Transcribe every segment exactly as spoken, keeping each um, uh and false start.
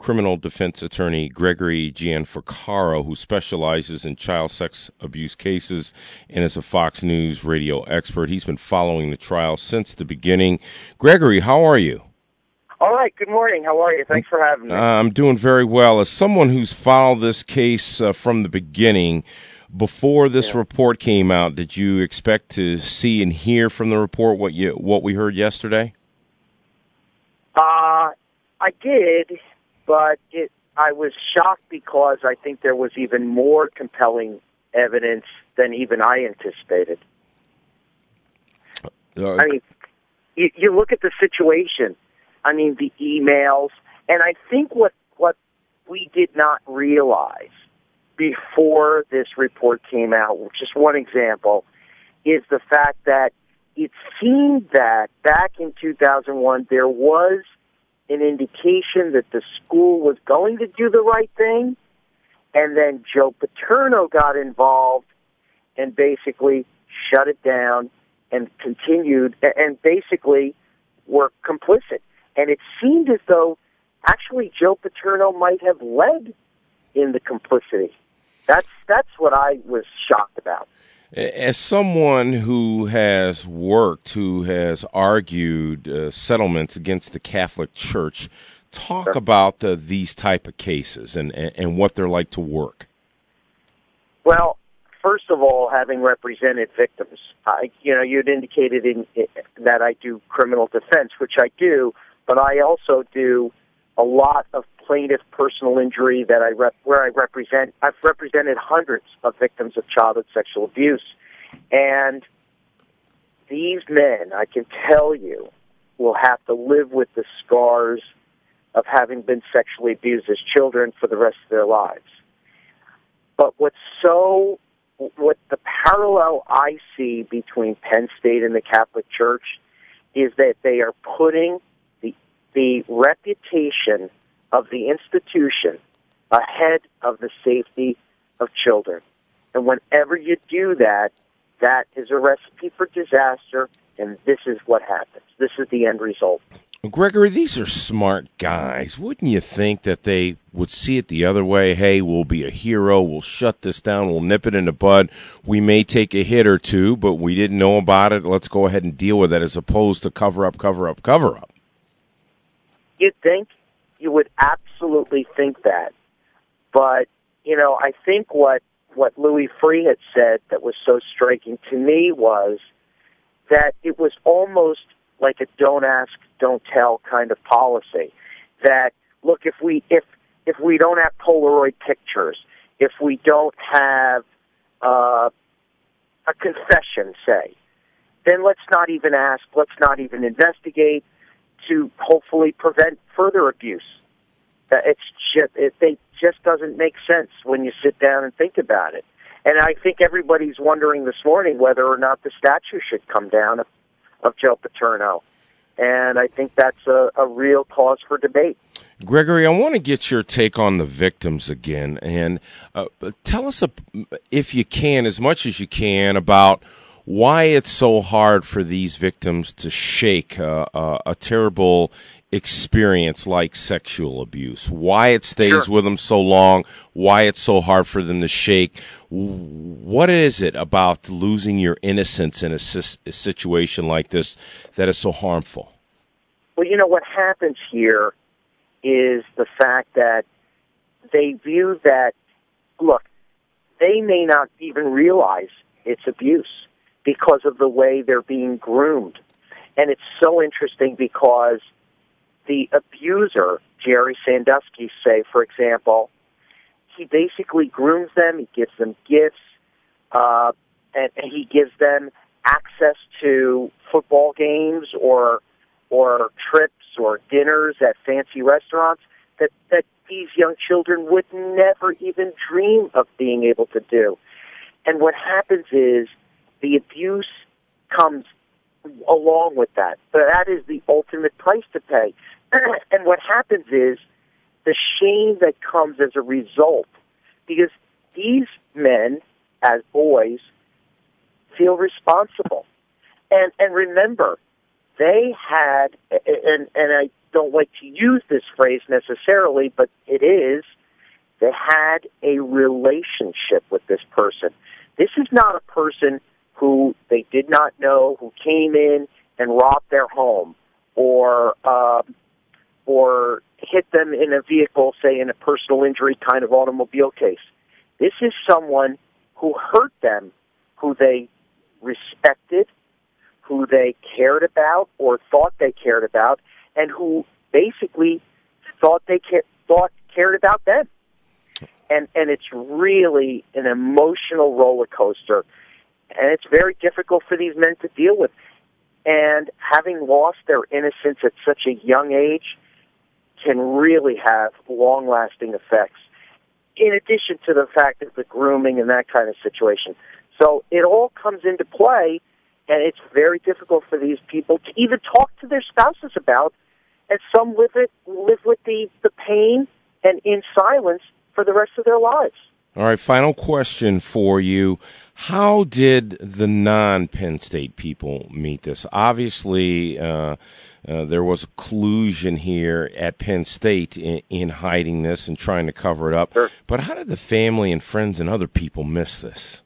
criminal defense attorney Gregory Gianfrancaro, who specializes in child sex abuse cases and is a Fox News radio expert. He's been following the trial since the beginning. Gregory, how are you? All right. Good morning. How are you? Thanks for having me. Uh, I'm doing very well. As someone who's followed this case uh, from the beginning, before this yeah. report came out, did you expect to see and hear from the report what you what we heard yesterday? Uh, I did, but it, I was shocked because I think there was even more compelling evidence than even I anticipated. Uh, I mean, you, you look at the situation. I mean, the emails, and I think what, what we did not realize before this report came out, just one example, is the fact that it seemed that back in two thousand one there was an indication that the school was going to do the right thing, and then Joe Paterno got involved and basically shut it down and continued, and basically were complicit. And it seemed as though actually Joe Paterno might have led in the complicity. That's that's what I was shocked about. As someone who has worked, who has argued uh, settlements against the Catholic Church, talk sure. about uh, these type of cases and, and, and what they're like to work. Well, first of all, having represented victims, I, you know, you'd indicated in, in, that I do criminal defense, which I do, but I also do a lot of plaintiff personal injury that I rep, where I represent. I've represented hundreds of victims of childhood sexual abuse, and these men, I can tell you, will have to live with the scars of having been sexually abused as children for the rest of their lives. But what's so, what the parallel I see between Penn State and the Catholic Church is that they are putting the the reputation of the institution ahead of the safety of children. And whenever you do that, that is a recipe for disaster, and this is what happens. This is the end result. Gregory, these are smart guys. Wouldn't you think that they would see it the other way? Hey, we'll be a hero. We'll shut this down. We'll nip it in the bud. We may take a hit or two, but we didn't know about it. Let's go ahead and deal with it, as opposed to cover up, cover up, cover up. You'd think. You would absolutely think that. But, you know, I think what, what Louis Freeh had said that was so striking to me was that it was almost like a don't ask, don't tell kind of policy. That, look, if we if if we don't have Polaroid pictures, if we don't have uh, a confession, say, then let's not even ask, let's not even investigate, to hopefully prevent further abuse. It's just, it they just doesn't make sense when you sit down and think about it. And I think everybody's wondering this morning whether or not the statue should come down of, of Joe Paterno. And I think that's a, a real cause for debate. Gregory, I want to get your take on the victims again. And uh, tell us, uh, if you can, as much as you can, about why it's so hard for these victims to shake uh, uh, a terrible experience like sexual abuse, why it stays sure. with them so long, why it's so hard for them to shake. What is it about losing your innocence in a, a situation like this that is so harmful? Well, you know, what happens here is the fact that they view that, look, they may not even realize it's abuse because of the way they're being groomed. And it's so interesting because the abuser, Jerry Sandusky, say, for example, he basically grooms them, he gives them gifts, uh, and, and he gives them access to football games or or trips or dinners at fancy restaurants that, that these young children would never even dream of being able to do. And what happens is the abuse comes along with that. But that is the ultimate price to pay. And what happens is the shame that comes as a result, because these men, as boys, feel responsible. And and remember, they had, and, and I don't like to use this phrase necessarily, but it is, they had a relationship with this person. This is not a person who they did not know, who came in and robbed their home, or uh, or hit them in a vehicle, say in a personal injury kind of automobile case. This is someone who hurt them, who they respected, who they cared about or thought they cared about, and who basically thought they ca- thought cared about them. And and it's really an emotional roller coaster, and it's very difficult for these men to deal with. And having lost their innocence at such a young age can really have long-lasting effects, in addition to the fact of the grooming and that kind of situation. So it all comes into play, and it's very difficult for these people to even talk to their spouses about, and some live it live with the, the pain and in silence for the rest of their lives. All right, final question for you. How did the non-Penn State people meet this? Obviously, uh, uh, there was a collusion here at Penn State in, in hiding this and trying to cover it up. Sure. But how did the family and friends and other people miss this?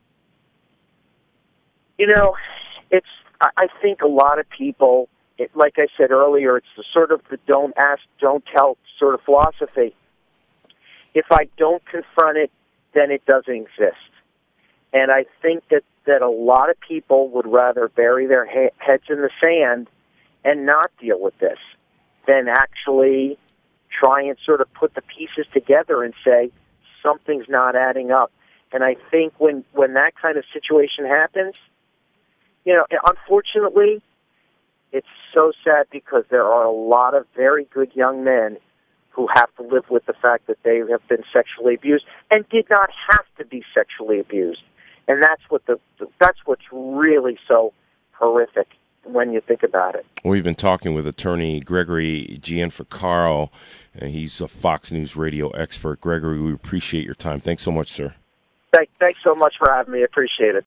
You know, it's. I think a lot of people, it, like I said earlier, it's the sort of the don't ask, don't tell sort of philosophy. If I don't confront it, then it doesn't exist. And I think that, that a lot of people would rather bury their ha- heads in the sand and not deal with this than actually try and sort of put the pieces together and say, something's not adding up. And I think when, when that kind of situation happens, you know, unfortunately, it's so sad because there are a lot of very good young men who have to live with the fact that they have been sexually abused and did not have to be sexually abused. And that's what the that's what's really so horrific when you think about it. We've been talking with attorney Gregory Gianfrancaro, and he's a Fox News radio expert. Gregory, we appreciate your time. Thanks so much, sir. Thank, thanks so much for having me. I appreciate it.